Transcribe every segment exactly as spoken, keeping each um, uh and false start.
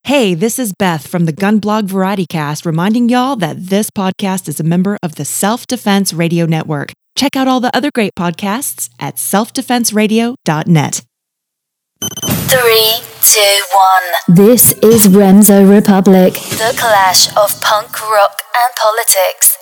Hey, this is Beth from the Gun Blog Variety Cast reminding y'all that this podcast is a member of the Self-Defense Radio Network. Check out all the other great podcasts at self defense radio dot net. Three, two, one. This is Remso Republic. The clash of punk rock and politics.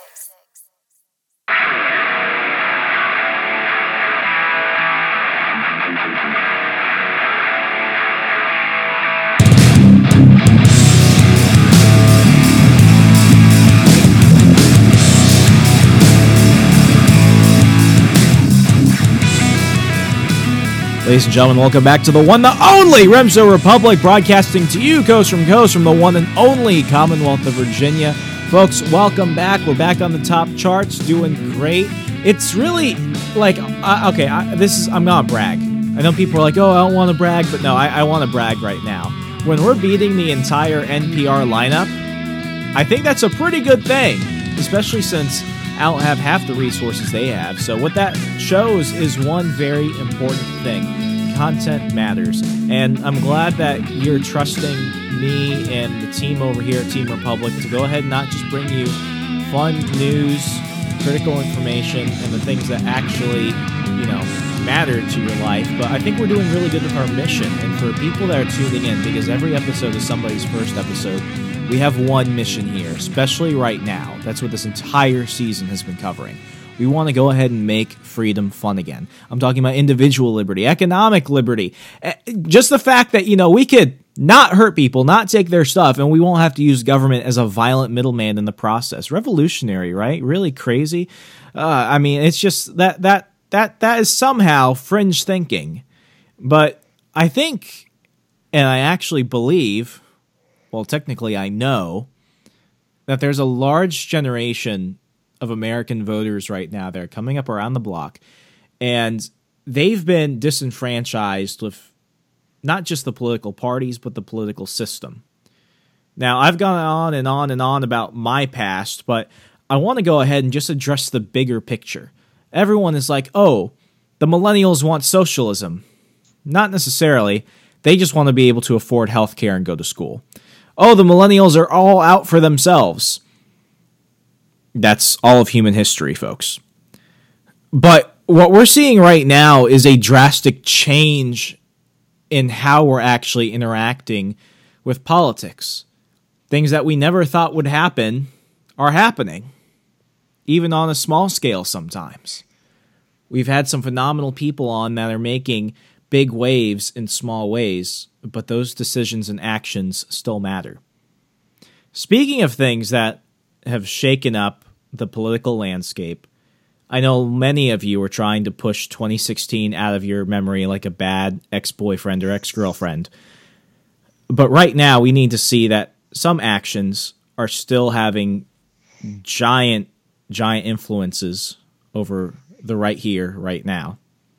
Ladies and gentlemen, welcome back to the one, the only Remso Republic, broadcasting to you coast from coast from the one and only Commonwealth of Virginia. Folks, welcome back. We're back on the top charts, doing great. It's really like, uh, okay, I, this is, I'm gonna brag. I know people are like, oh, I don't want to brag, but no, I, I want to brag right now. When we're beating the entire N P R lineup, I think that's a pretty good thing, especially since I don't have half the resources they have. So what that shows is one very important thing. Content matters. And I'm glad that you're trusting me and the team over here at Team Republic to go ahead and not just bring you fun news, critical information, and the things that actually, you know, matter to your life. But I think we're doing really good with our mission. And for people that are tuning in, because every episode is somebody's first episode, we have one mission here, especially right now. That's what this entire season has been covering. We want to go ahead and make freedom fun again. I'm talking about individual liberty, economic liberty. Just the fact that, you know, we could not hurt people, not take their stuff, and we won't have to use government as a violent middleman in the process. Revolutionary, right? Really crazy. Uh, I mean, it's just that that that that is somehow fringe thinking. But I think, and I actually believe, well, technically I know, that there's a large generation of American voters right now that are coming up around the block, and they've been disenfranchised with not just the political parties, but the political system. Now, I've gone on and on and on about my past, but I want to go ahead and just address the bigger picture. Everyone is like, oh, the millennials want socialism. Not necessarily. They just want to be able to afford health care and go to school. Oh, the millennials are all out for themselves. That's all of human history, folks. But what we're seeing right now is a drastic change in how we're actually interacting with politics. Things that we never thought would happen are happening, even on a small scale sometimes. We've had some phenomenal people on that are making big waves in small ways, but those decisions and actions still matter. Speaking of things that have shaken up the political landscape, I know many of you are trying to push twenty sixteen out of your memory like a bad ex-boyfriend or ex-girlfriend. But right now, we need to see that some actions are still having giant, giant influences over the right here, right now.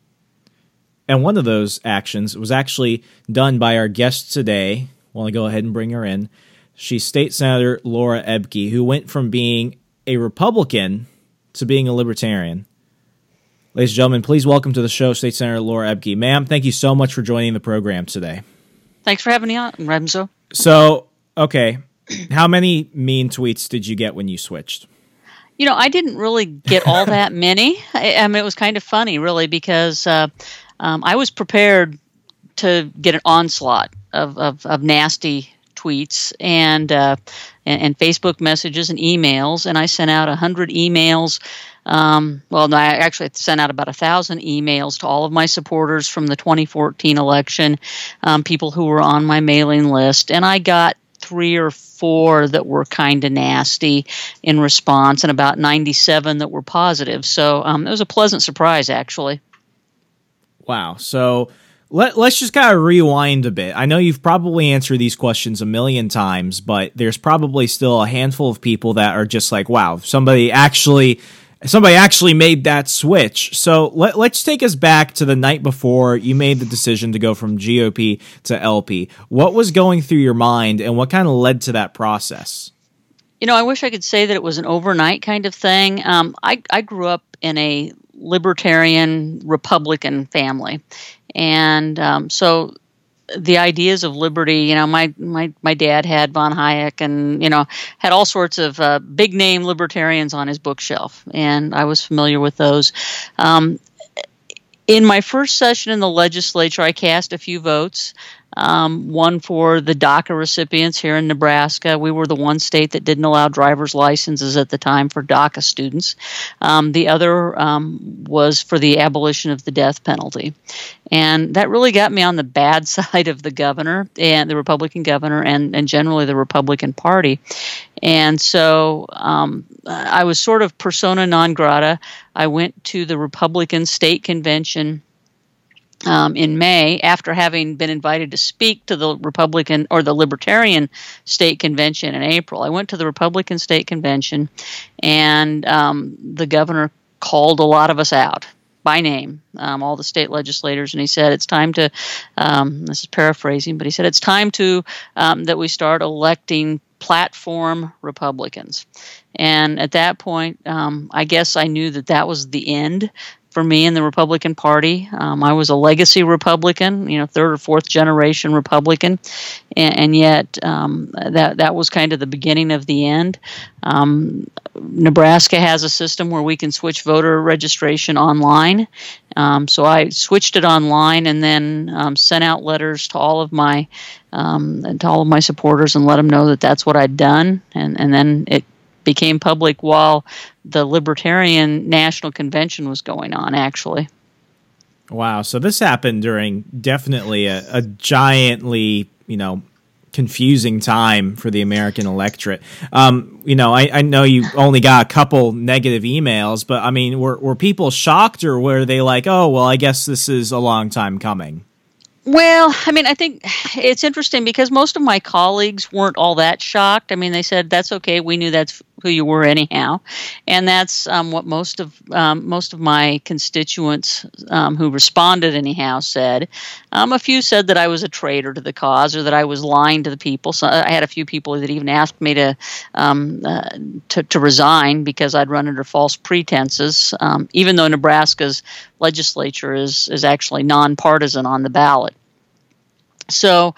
And one of those actions was actually done by our guest today. I want to go ahead and bring her in. She's State Senator Laura Ebke, who went from being a Republican to being a Libertarian. Ladies and gentlemen, please welcome to the show State Senator Laura Ebke. Ma'am, thank you so much for joining the program today. Thanks for having me on, Remso. So, okay, how many mean tweets did you get when you switched? You know, I didn't really get all that many. I, I mean, it was kind of funny, really, because uh, um, I was prepared to get an onslaught of, of, of nasty tweets and, uh, and and Facebook messages and emails, and I sent out a hundred emails. Um, well, no, I actually sent out about a thousand emails to all of my supporters from the twenty fourteen election, um, people who were on my mailing list, and I got three or four that were kind of nasty in response, and about ninety-seven that were positive. So um, it was a pleasant surprise, actually. Wow. So Let, let's just kind of rewind a bit. I know you've probably answered these questions a million times, but there's probably still a handful of people that are just like, wow, somebody actually somebody actually made that switch. So let, let's take us back to the night before you made the decision to go from G O P to L P. What was going through your mind, and what kind of led to that process? You know, I wish I could say that it was an overnight kind of thing. Um, I, I grew up in a libertarian Republican family. And um, so the ideas of liberty, you know, my, my, my dad had von Hayek and, you know, had all sorts of uh, big name libertarians on his bookshelf. And I was familiar with those. Um, in my first session in the legislature, I cast a few votes. Um, one for the DACA recipients here in Nebraska. We were the one state that didn't allow driver's licenses at the time for DACA students. Um, the other um, was for the abolition of the death penalty. And that really got me on the bad side of the governor and the Republican governor and, and generally the Republican Party. And so um, I was sort of persona non grata. I went to the Republican state convention Um, in May, after having been invited to speak to the Republican or the Libertarian State Convention in April. I went to the Republican State Convention, and um, the governor called a lot of us out by name, um, all the state legislators, and he said, it's time to, um, this is paraphrasing, but he said, it's time to, um, that we start electing platform Republicans. And at that point, um, I guess I knew that that was the end for me in the Republican Party. Um, I was a legacy Republican, you know, third or fourth generation Republican, and, and yet um, that that was kind of the beginning of the end. Um, Nebraska has a system where we can switch voter registration online. Um, so I switched it online and then um, sent out letters to all of my um, to all of my supporters and let them know that that's what I'd done. And and then it became public while the Libertarian National Convention was going on, actually. Wow. So this happened during definitely a, a giantly, you know, confusing time for the American electorate. Um, you know, I, I know you only got a couple negative emails, but I mean, were, were people shocked, or were they like, oh, well, I guess this is a long time coming? Well, I mean, I think it's interesting because most of my colleagues weren't all that shocked. I mean, they said, that's okay. We knew that's who you were anyhow. And that's um, what most of um, most of my constituents um, who responded anyhow said. Um, a few said that I was a traitor to the cause or that I was lying to the people. So I had a few people that even asked me to um, uh, to, to resign because I'd run under false pretenses, um, even though Nebraska's legislature is, is actually nonpartisan on the ballot. So,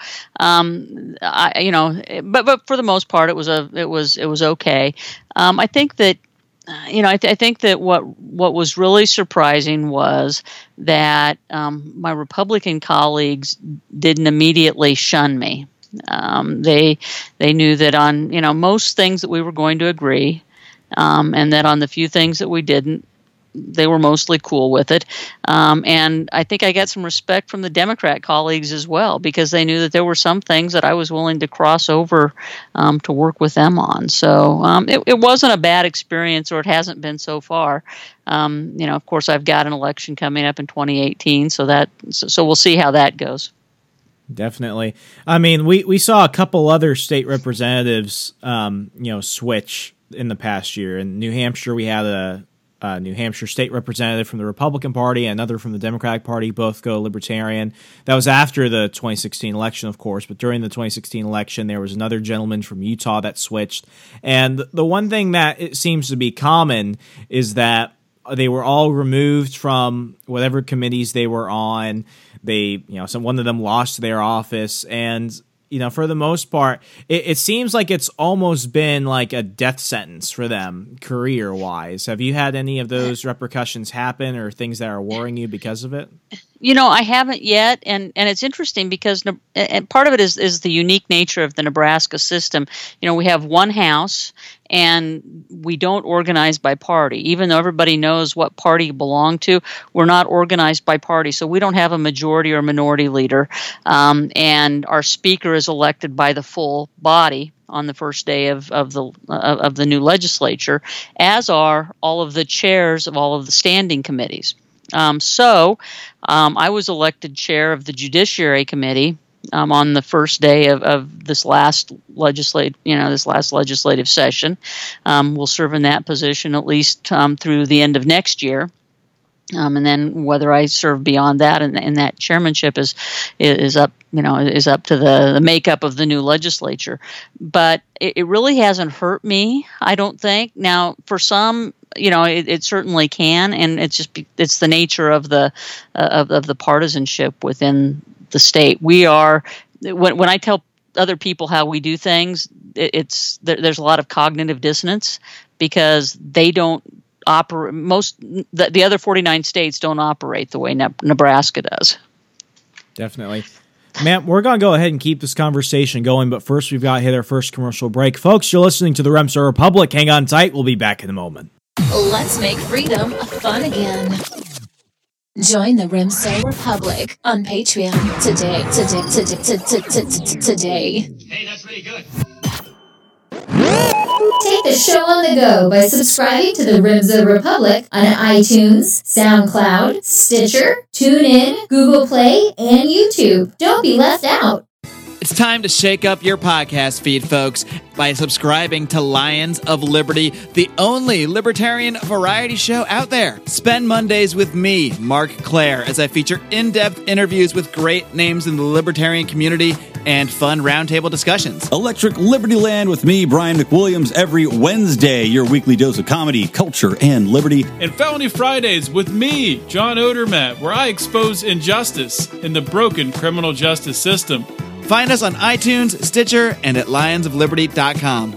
um, I, you know, but but for the most part, it was a it was it was okay. Um, I think that, you know, I, th- I think that what what was really surprising was that um, my Republican colleagues didn't immediately shun me. Um, they they knew that on, you know, most things that we were going to agree, um, and that on the few things that we didn't, they were mostly cool with it. Um, and I think I got some respect from the Democrat colleagues as well, because they knew that there were some things that I was willing to cross over um, to work with them on. So um, it, it wasn't a bad experience, or it hasn't been so far. Um, you know, of course, I've got an election coming up in twenty eighteen, so that so, so we'll see how that goes. Definitely. I mean, we, we saw a couple other state representatives, um, you know, switch in the past year. In New Hampshire, we had a Uh, New Hampshire state representative from the Republican Party, another from the Democratic Party, both go Libertarian. That was after the twenty sixteen election, of course, but during the twenty sixteen election, there was another gentleman from Utah that switched. And the one thing that it seems to be common is that they were all removed from whatever committees they were on. They, you know, some one of them lost their office, and you know, for the most part, it, it seems like it's almost been like a death sentence for them career-wise. Have you had any of those repercussions happen, or things that are worrying you because of it? You know, I haven't yet, and, and it's interesting because and part of it is, is the unique nature of the Nebraska system. You know, we have one house, and we don't organize by party. Even though everybody knows what party you belong to, we're not organized by party. So we don't have a majority or minority leader, um, and our speaker is elected by the full body on the first day of, of the of, of the new legislature, as are all of the chairs of all of the standing committees. Um, so um, I was elected chair of the Judiciary Committee um, on the first day of, of this last legislate, you know, this last legislative session. Um, we'll serve in that position at least um, through the end of next year. Um, and then whether I serve beyond that and, and that chairmanship is is up, you know, is up to the, the makeup of the new legislature. But it, it really hasn't hurt me, I don't think. Now, for some, you know, it, it certainly can, and it's just it's the nature of the uh, of, of the partisanship within the state. We are when when I tell other people how we do things, it, it's there, there's a lot of cognitive dissonance because they don't operate. Most the, the other forty-nine states don't operate the way ne- Nebraska does. Definitely. Ma'am, we're going to go ahead and keep this conversation going, but first we've got to hit our first commercial break. Folks, you're listening to the Remso Republic. Hang on tight. We'll be back in a moment. Let's make freedom fun again. Join the Remso Republic on Patreon today, today, today, today, today. Hey, that's pretty good. Take the show on the go by subscribing to the Remso Republic on iTunes, SoundCloud, Stitcher, TuneIn, Google Play, and YouTube. Don't be left out. It's time to shake up your podcast feed, folks, by subscribing to Lions of Liberty, the only libertarian variety show out there. Spend Mondays with me, Mark Claire, as I feature in-depth interviews with great names in the libertarian community and fun roundtable discussions. Electric Liberty Land with me, Brian McWilliams, every Wednesday, your weekly dose of comedy, culture, and liberty. And Felony Fridays with me, John Odermatt, where I expose injustice in the broken criminal justice system. Find us on iTunes, Stitcher, and at lions of liberty dot com.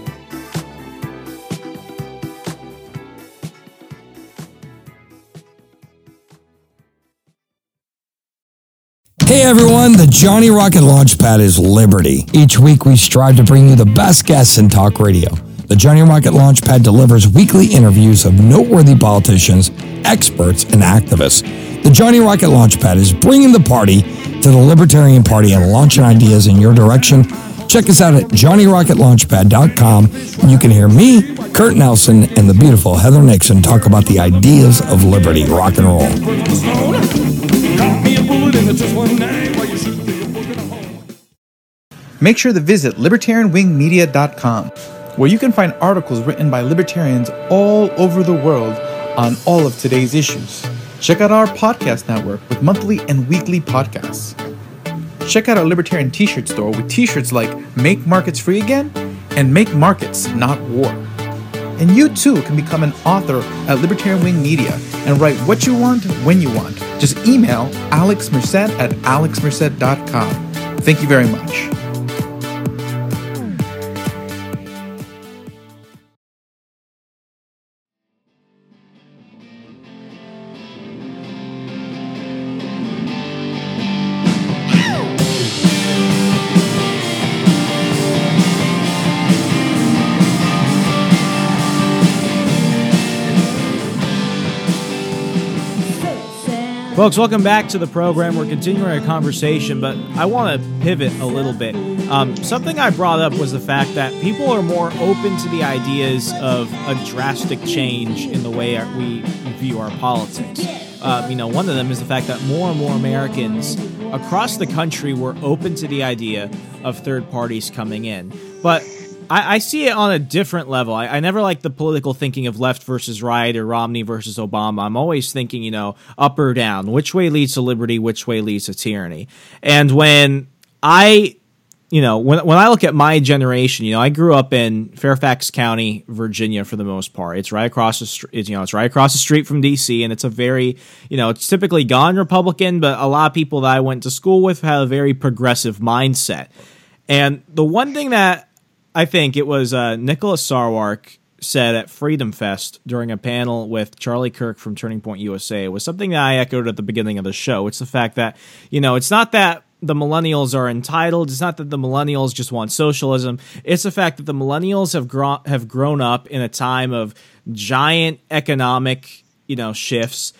Hey everyone, the Johnny Rocket Launchpad is Liberty. Each week we strive to bring you the best guests in talk radio. The Johnny Rocket Launchpad delivers weekly interviews of noteworthy politicians, experts, and activists. The Johnny Rocket Launchpad is bringing the party to the Libertarian Party and launching ideas in your direction. Check us out at johnny rocket launchpad dot com. You can hear me, Kurt Nelson, and the beautiful Heather Nixon talk about the ideas of liberty, rock and roll. Make sure to visit libertarian wing media dot com, where you can find articles written by libertarians all over the world on all of today's issues. Check out our podcast network with monthly and weekly podcasts. Check out our Libertarian t-shirt store with t-shirts like Make Markets Free Again and Make Markets Not War. And you too can become an author at Libertarian Wing Media and write what you want when you want. Just email alex merced at alex merced dot com. Thank you very much. Folks, welcome back to the program. We're continuing our conversation, but I want to pivot a little bit. Um, something I brought up was the fact that people are more open to the ideas of a drastic change in the way our, we view our politics. Uh, you know, one of them is the fact that more and more Americans across the country were open to the idea of third parties coming in. But I, I see it on a different level. I, I never like the political thinking of left versus right or Romney versus Obama. I'm always thinking, you know, up or down. Which way leads to liberty? Which way leads to tyranny? And when I, you know, when when I look at my generation, you know, I grew up in Fairfax County, Virginia, for the most part. It's right across the street. You know, it's right across the street from D C, and it's a very, you know, it's typically gone Republican, but a lot of people that I went to school with have a very progressive mindset. And the one thing that I think it was uh, Nicholas Sarwark said at Freedom Fest during a panel with Charlie Kirk from Turning Point U S A was something that I echoed at the beginning of the show. It's the fact that, you know, it's not that the millennials are entitled. It's not that the millennials just want socialism. It's the fact that the millennials have grown have grown up in a time of giant economic, you know, shifts,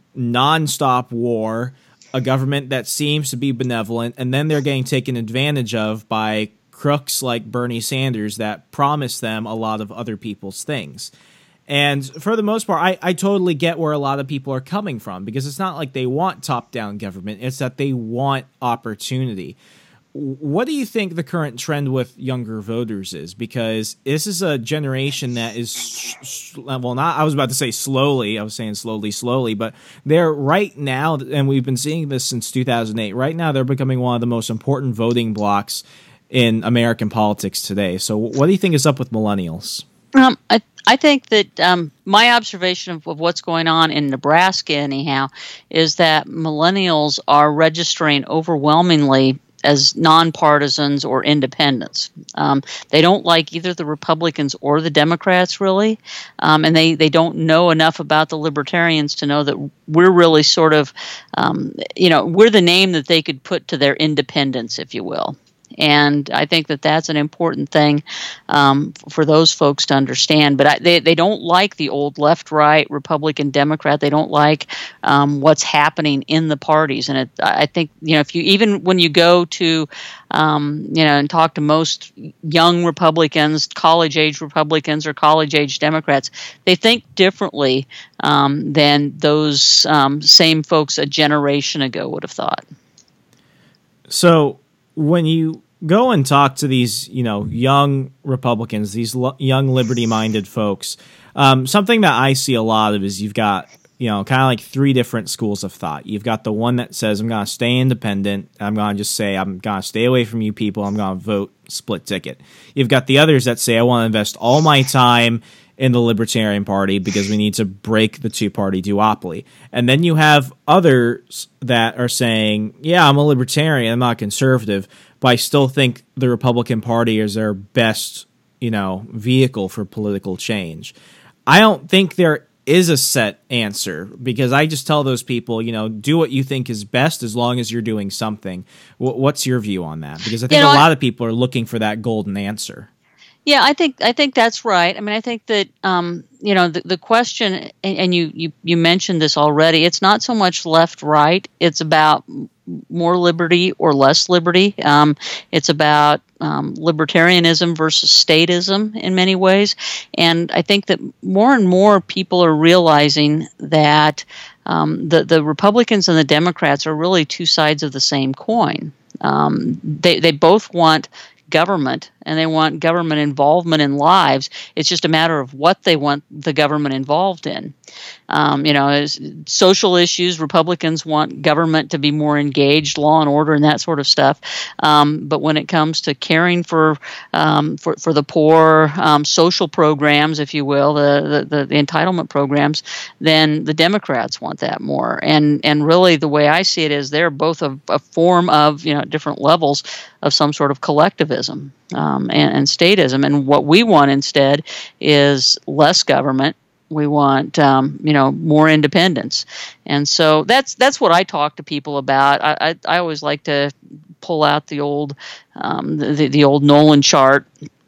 nonstop war, a government that seems to be benevolent, and then they're getting taken advantage of by crooks like Bernie Sanders that promise them a lot of other people's things. And for the most part, I, I totally get where a lot of people are coming from, because it's not like they want top-down government. It's that they want opportunity. What do you think the current trend with younger voters is? Because this is a generation that is, well, not, I was about to say slowly. I was saying slowly, slowly. But they're right now, and we've been seeing this since two thousand eight, right now they're becoming one of the most important voting blocks in American politics today. So what do you think is up with millennials? Um, I, I think that um, my observation of, of what's going on in Nebraska, anyhow, is that millennials are registering overwhelmingly as nonpartisans or independents. Um, they don't like either the Republicans or the Democrats, really, um, and they, they don't know enough about the Libertarians to know that we're really sort of, um, you know, we're the name that they could put to their independence, if you will. And I think that that's an important thing um, for those folks to understand. But I, they they don't like the old left-right, Republican, Democrat. They don't like um, what's happening in the parties. And it, I think, you know, if you even when you go to, um, you know, and talk to most young Republicans, college-age Republicans or college-age Democrats, they think differently um, than those um, same folks a generation ago would have thought. So when you go and talk to these, you know, young Republicans, these lo- young liberty-minded folks, um, something that I see a lot of is you've got, you know, kind of like three different schools of thought. You've got the one that says, I'm going to stay independent. I'm going to just say, I'm going to stay away from you people. I'm going to vote split ticket. You've got the others that say, I want to invest all my time in the Libertarian Party because we need to break the two-party duopoly. And then you have others that are saying, yeah, I'm a Libertarian, I'm not conservative, but I still think the Republican Party is their best, you know, vehicle for political change. I don't think there is a set answer because I just tell those people, you know, do what you think is best as long as you're doing something. W- what's your view on that? Because I think you know, a lot I- of people are looking for that golden answer. Yeah, I think I think that's right. I mean, I think that um, you know the, the question, and, and you, you you mentioned this already. It's not so much left right. It's about more liberty or less liberty. Um, it's about um, libertarianism versus statism in many ways. And I think that more and more people are realizing that um, the the Republicans and the Democrats are really two sides of the same coin. Um, they they both want government and they want government involvement in lives. It's just a matter of what they want the government involved in. Um, you know, as social issues, Republicans want government to be more engaged, law and order, and that sort of stuff. Um, but when it comes to caring for um, for, for the poor, um, social programs, if you will, the, the, the entitlement programs, then the Democrats want that more. And and really, the way I see it is they're both a, a form of, you know, different levels of some sort of collectivism um, and, and statism. And what we want instead is less government. We want, um, you know, more independence, and so that's that's what I talk to people about. I I, I always like to pull out the old um, the the old Nolan chart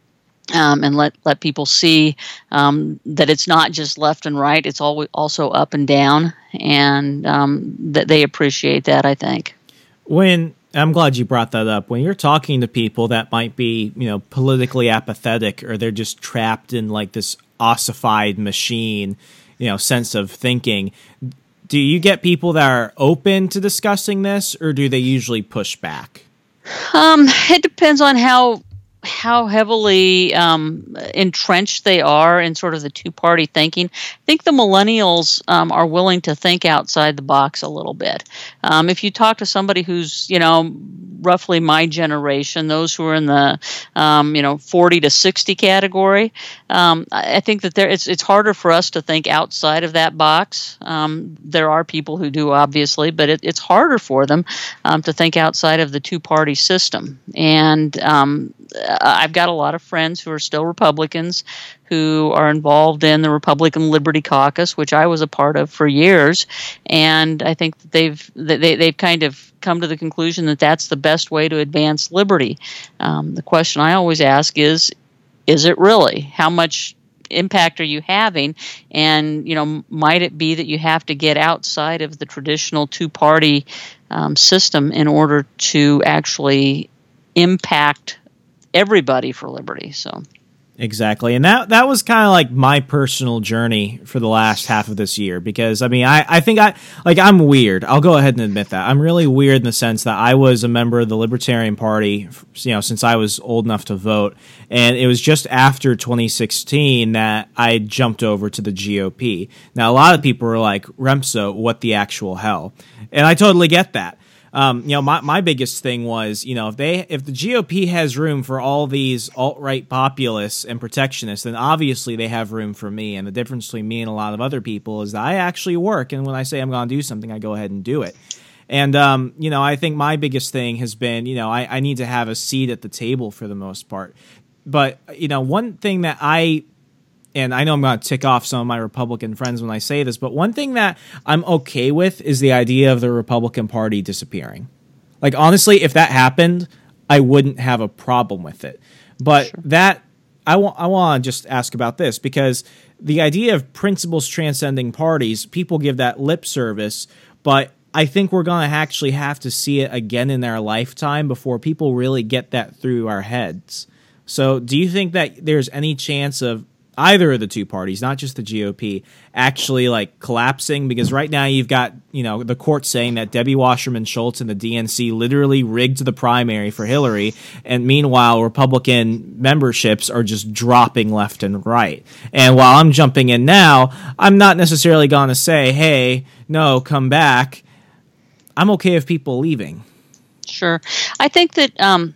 um, and let let people see um, that it's not just left and right; it's always also up and down, and um, that they appreciate that. I think. When I'm glad you brought that up. When you're talking to people that might be, you know, politically apathetic or they're just trapped in like this ossified machine, you know, sense of thinking, do you get people that are open to discussing this or do they usually push back? Um, it depends on how how heavily um, entrenched they are in sort of the two-party thinking. I think the millennials um, are willing to think outside the box a little bit. Um, if you talk to somebody who's, you know, roughly my generation, those who are in the, um, you know, forty to sixty category, um, I think that there it's it's harder for us to think outside of that box. Um, there are people who do, obviously, but it, it's harder for them um, to think outside of the two-party system. And um, I've got a lot of friends who are still Republicans who are involved in the Republican Liberty Caucus, which I was a part of for years, and I think that they've they, they've kind of come to the conclusion that that's the best way to advance liberty. Um, the question I always ask is, is it really? How much impact are you having? And, you know, might it be that you have to get outside of the traditional two-party um, system in order to actually impact everybody for liberty? So exactly. And that that was kind of like my personal journey for the last half of this year, because I mean I, I think I like I'm weird. I'll go ahead and admit that. I'm really weird in the sense that I was a member of the Libertarian Party, you know, since I was old enough to vote, and it was just after twenty sixteen that I jumped over to the G O P. Now a lot of people were like, Remso, what the actual hell? And I totally get that. Um, you know, my, my biggest thing was, you know, if they if the G O P has room for all these alt-right populists and protectionists, then obviously they have room for me. And the difference between me and a lot of other people is that I actually work, and when I say I'm going to do something, I go ahead and do it. And, um, you know, I think my biggest thing has been, you know, I, I need to have a seat at the table for the most part. But, you know, one thing that I... And I know I'm going to tick off some of my Republican friends when I say this, but one thing that I'm okay with is the idea of the Republican Party disappearing. Like, honestly, if that happened, I wouldn't have a problem with it. But sure. that, I want I want to just ask about this, because the idea of principles transcending parties, people give that lip service, but I think we're going to actually have to see it again in our lifetime before people really get that through our heads. So do you think that there's any chance of either of the two parties, not just the G O P, actually like collapsing? Because right now you've got, you know, the court saying that Debbie Wasserman Schultz and the D N C literally rigged the primary for Hillary, and meanwhile Republican memberships are just dropping left and right. And while I'm jumping in now, I'm not necessarily going to say, hey, no, come back. I'm okay with people leaving. Sure. I think that, um,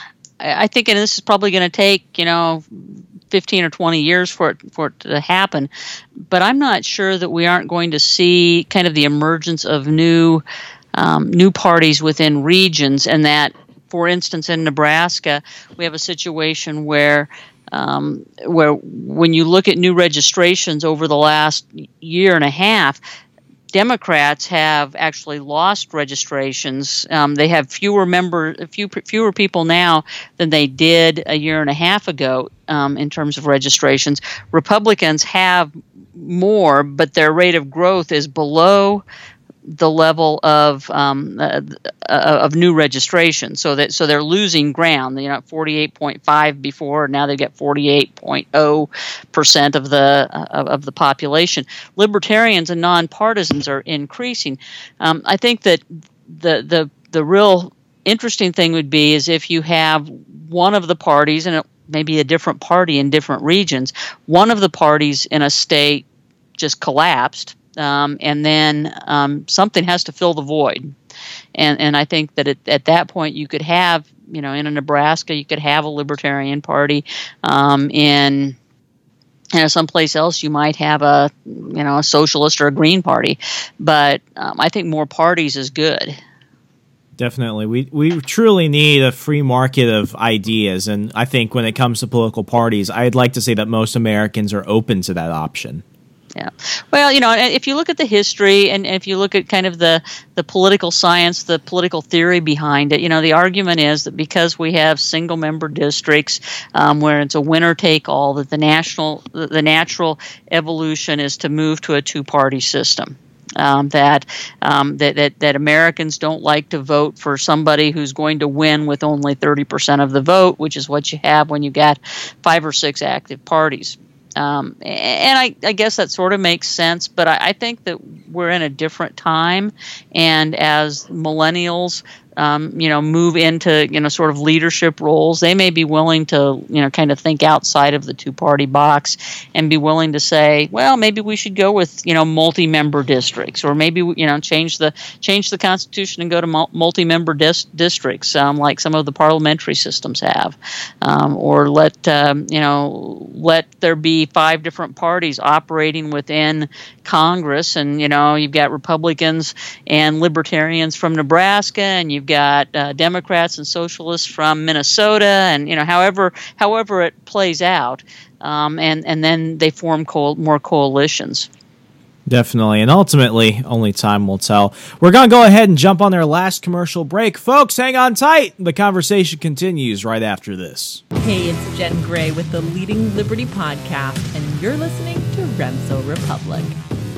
I think, and this is probably going to take, you know, fifteen or twenty years for it for it to happen, but I'm not sure that we aren't going to see kind of the emergence of new um, new parties within regions, and that, for instance, in Nebraska, we have a situation where um, where when you look at new registrations over the last year and a half, Democrats have actually lost registrations. Um, they have fewer member, few, fewer people now than they did a year and a half ago um, in terms of registrations. Republicans have more, but their rate of growth is below the level of um, uh, uh, of new registration, so that so they're losing ground. You know, forty-eight point five before, now they get forty-eight point zero percent of the uh, of the population. Libertarians and nonpartisans are increasing. Um, I think that the the the real interesting thing would be is if you have one of the parties, and it may be a different party in different regions, one of the parties in a state just collapsed. Um, and then um, something has to fill the void, and and I think that at, at that point you could have, you know, in a Nebraska you could have a Libertarian Party. Um, in you know, someplace else you might have a you know a Socialist or a Green Party, but um, I think more parties is good. Definitely. We we truly need a free market of ideas, and I think when it comes to political parties, I'd like to say that most Americans are open to that option. Yeah. Well, you know, if you look at the history and if you look at kind of the, the political science, the political theory behind it, you know, the argument is that because we have single member districts um, where it's a winner take all, that the national the natural evolution is to move to a two party system. Um, that, um, that that that Americans don't like to vote for somebody who's going to win with only thirty percent of the vote, which is what you have when you got five or six active parties. Um, and I, I guess that sort of makes sense, but I, I think that we're in a different time, and as millennials, um, you know, move into, you know, sort of leadership roles, they may be willing to, you know, kind of think outside of the two-party box and be willing to say, well, maybe we should go with, you know, multi-member districts, or maybe, you know, change the change the Constitution and go to multi-member dis- districts, um, like some of the parliamentary systems have, um, or let, um, you know, let there be five different parties operating within Congress, and, you know, you've got Republicans and Libertarians from Nebraska, and you've got uh, Democrats and Socialists from Minnesota, and, you know, however however it plays out, um, and and then they form co- more coalitions. Definitely, and ultimately, only time will tell. We're going to go ahead and jump on our last commercial break. Folks, hang on tight. The conversation continues right after this. Hey, it's Jen Gray with the Leading Liberty Podcast, and you're listening to Remso Republic.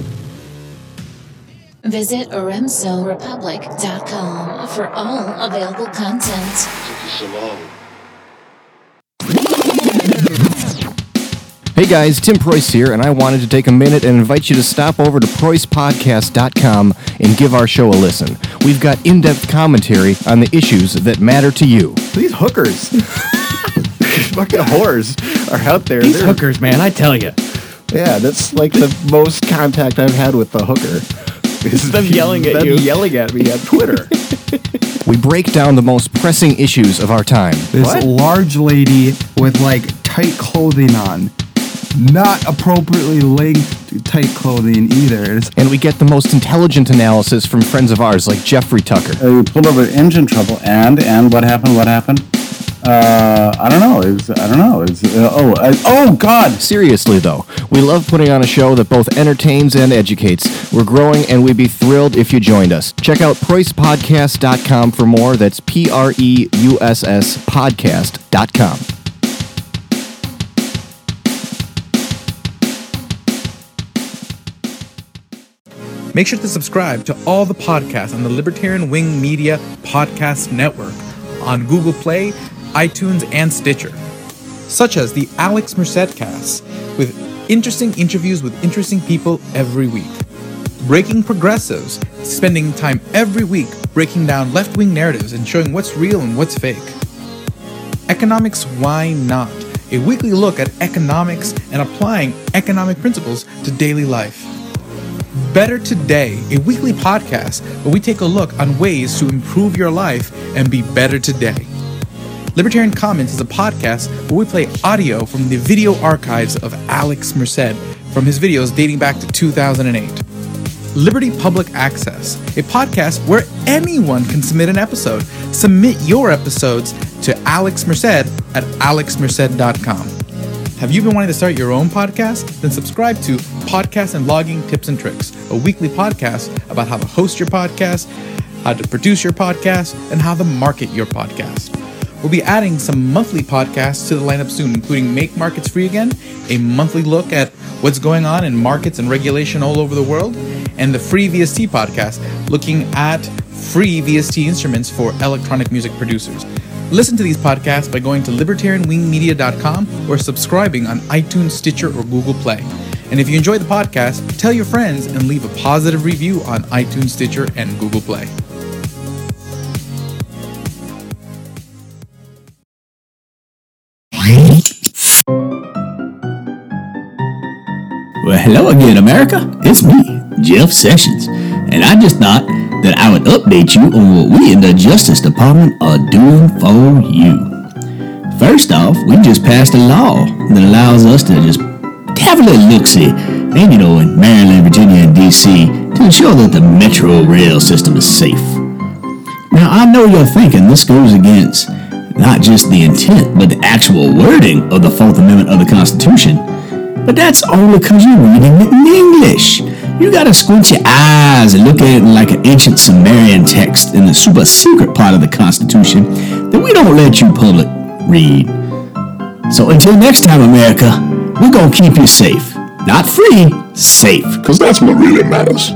Visit remso republic dot com for all available content. Hey guys, Tim Preuss here, and I wanted to take a minute and invite you to stop over to preuss podcast dot com and give our show a listen. We've got in-depth commentary on the issues that matter to you. These hookers, fucking whores, are out there. These They're... hookers, man, I tell you. Yeah, that's like the most contact I've had with the hooker. Is them yelling at them you. yelling at me on Twitter. We break down the most pressing issues of our time. This What? large lady with like tight clothing on. Not appropriately linked tight clothing either. It's- And we get the most intelligent analysis from friends of ours like Jeffrey Tucker. Uh, we pulled over engine trouble, and and what happened? What happened? Uh, I don't know. It's I don't know. It's uh, oh uh, oh God. Seriously though, we love putting on a show that both entertains and educates. We're growing, and we'd be thrilled if you joined us. Check out Preuss Podcast dot com for more. That's P R E U S S podcast dot com. Make sure to subscribe to all the podcasts on the Libertarian Wing Media Podcast Network on Google Play, iTunes, and Stitcher, such as the Alex Merced Cast, with interesting interviews with interesting people every week. Breaking Progressives, spending time every week breaking down left-wing narratives and showing what's real and what's fake. Economics Why Not? A weekly look at economics and applying economic principles to daily life. Better Today, a weekly podcast where we take a look on ways to improve your life and be better today. Libertarian Comments is a podcast where we play audio from the video archives of Alex Merced from his videos dating back to two thousand eight. Liberty Public Access, a podcast where anyone can submit an episode. Submit your episodes to Alex Merced at alex merced dot com. Have you been wanting to start your own podcast? Then subscribe to Podcast and Blogging Tips and Tricks, a weekly podcast about how to host your podcast, how to produce your podcast, and how to market your podcast. We'll be adding some monthly podcasts to the lineup soon, including Make Markets Free Again, a monthly look at what's going on in markets and regulation all over the world, and the Free V S T podcast, looking at free V S T instruments for electronic music producers. Listen to these podcasts by going to libertarian wing media dot com or subscribing on iTunes, Stitcher, or Google Play. And if you enjoy the podcast, tell your friends and leave a positive review on iTunes, Stitcher, and Google Play. Well, hello again, America. It's me, Jeff Sessions, and I just thought that I would update you on what we in the Justice Department are doing for you. First off, we just passed a law that allows us to just have a little look-see, and you know, in Maryland, Virginia, and D C, to ensure that the Metro rail system is safe. Now, I know you're thinking this goes against not just the intent, but the actual wording of the Fourth Amendment of the Constitution. But that's only because you're reading it in English. You gotta squint your eyes and look at it like an ancient Sumerian text in the super secret part of the Constitution that we don't let you public read. So until next time, America, we're gonna keep you safe. Not free, safe. Because that's what really matters.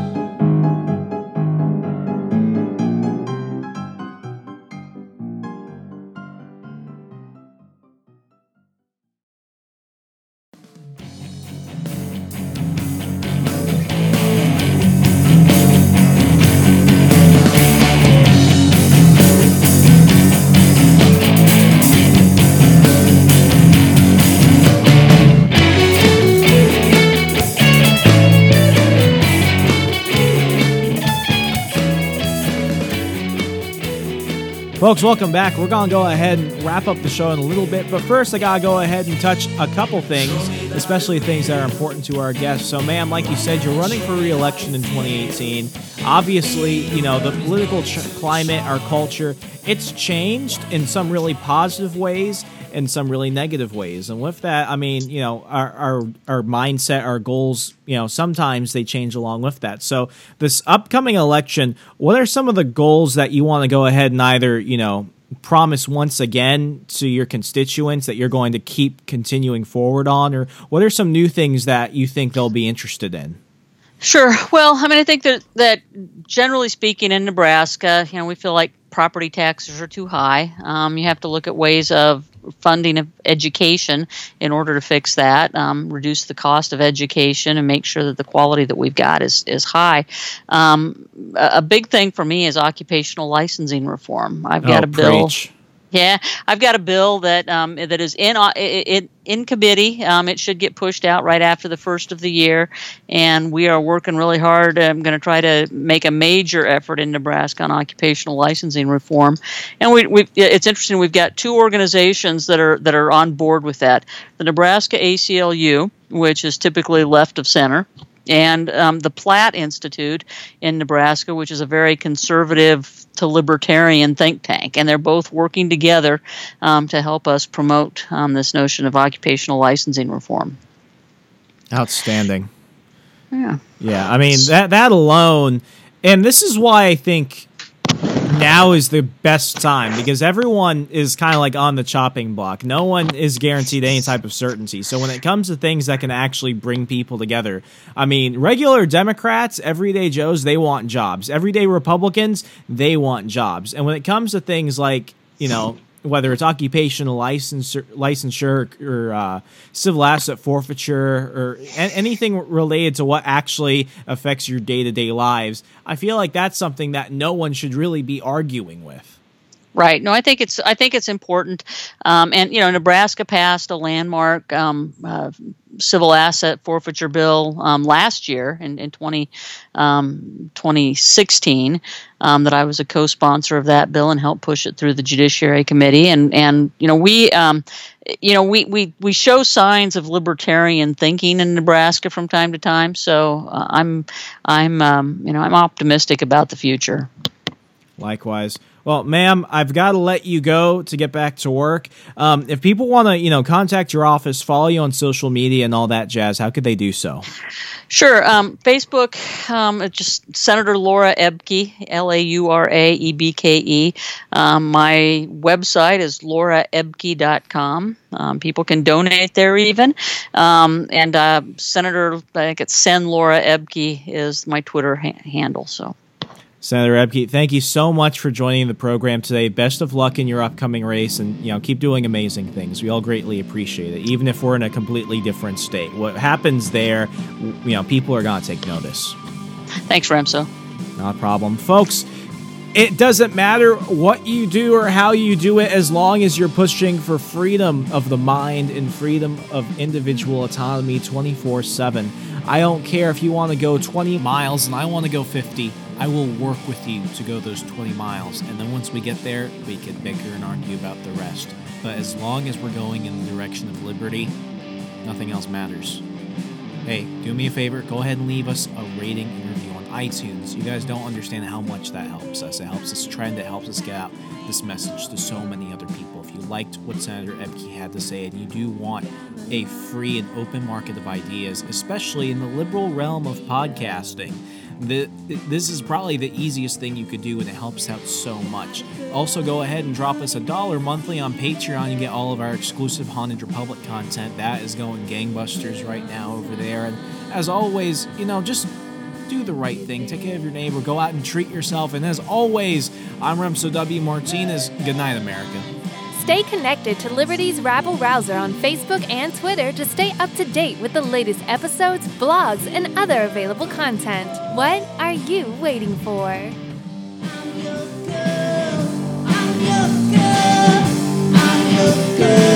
Folks, welcome back. We're going to go ahead and wrap up the show in a little bit, but first I got to go ahead and touch a couple things, especially things that are important to our guests. So, ma'am, like you said, you're running for re-election in twenty eighteen. Obviously, you know, the political ch- climate, our culture, it's changed in some really positive ways and some really negative ways. And with that, I mean, you know, our, our, our mindset, our goals, you know, sometimes they change along with that. So this upcoming election, what are some of the goals that you want to go ahead and either, you know, promise once again to your constituents that you're going to keep continuing forward on, or what are some new things that you think they'll be interested in? Sure. Well, I mean, I think that, that generally speaking in Nebraska, you know, we feel like property taxes are too high. Um, you have to look at ways of funding of education in order to fix that, um, reduce the cost of education, and make sure that the quality that we've got is is high. Um, a, a big thing for me is occupational licensing reform. I've got oh, a bill. Preach. Yeah, I've got a bill that um, that is in uh, in, in committee. Um, it should get pushed out right after the first of the year, and we are working really hard. I'm going to try to make a major effort in Nebraska on occupational licensing reform. And we, we it's interesting. We've got two organizations that are that are on board with that. The Nebraska A C L U, which is typically left of center, and um, the Platt Institute in Nebraska, which is a very conservative to libertarian think tank, and they're both working together um, to help us promote um, this notion of occupational licensing reform. Outstanding. Yeah. Yeah, I mean, that that alone, and this is why I think now is the best time, because everyone is kind of like on the chopping block. No one is guaranteed any type of certainty. So when it comes to things that can actually bring people together, I mean, regular Democrats, everyday Joes, they want jobs. Everyday Republicans, they want jobs. And when it comes to things like, you know, whether it's occupational licensure, licensure or uh, civil asset forfeiture or a- anything related to what actually affects your day-to-day lives, I feel like that's something that no one should really be arguing with. Right. No, I think it's I think it's important. Um, and, you know, Nebraska passed a landmark um, uh, civil asset forfeiture bill um, last year in, in twenty, um, twenty sixteen um, that I was a co-sponsor of that bill and helped push it through the Judiciary Committee. And, and you know, we, um, you know, we, we, we show signs of libertarian thinking in Nebraska from time to time. So uh, I'm, I'm um, you know, I'm optimistic about the future. Likewise. Well, ma'am, I've got to let you go to get back to work. Um, if people want to, you know, contact your office, follow you on social media and all that jazz, how could they do so? Sure. Um, Facebook, um, it's just Senator Laura Ebke, L A U R A E B K E. Um, my website is laura ebke dot com. Um, people can donate there even. Um, and uh, Senator, I think it's Sen Laura Ebke is my Twitter ha- handle. So. Senator Ebke, thank you so much for joining the program today. Best of luck in your upcoming race, and you know, keep doing amazing things. We all greatly appreciate it, even if we're in a completely different state. What happens there, you know, people are going to take notice. Thanks, Remso. Not a problem. Folks, it doesn't matter what you do or how you do it, as long as you're pushing for freedom of the mind and freedom of individual autonomy twenty-four seven. I don't care if you want to go twenty miles and I want to go fifty. I will work with you to go those twenty miles, and then once we get there, we can bicker and argue about the rest. But as long as we're going in the direction of liberty, nothing else matters. Hey, do me a favor, go ahead and leave us a rating and review on iTunes. You guys don't understand how much that helps us. It helps us trend, it helps us get out this message to so many other people. If you liked what Senator Ebke had to say and you do want a free and open market of ideas, especially in the liberal realm of podcasting, The, this is probably the easiest thing you could do, and it helps out so much. Also, go ahead and drop us a dollar monthly on Patreon. You get all of our exclusive Haunted Republic content. That is going gangbusters right now over there. And as always, you know, just do the right thing. Take care of your neighbor. Go out and treat yourself. And as always, I'm Remso W. Martinez. Good night, America. Stay connected to Liberty's Rabble Rouser on Facebook and Twitter to stay up to date with the latest episodes, blogs, and other available content. What are you waiting for? I'm your girl. I'm your girl. I'm your girl.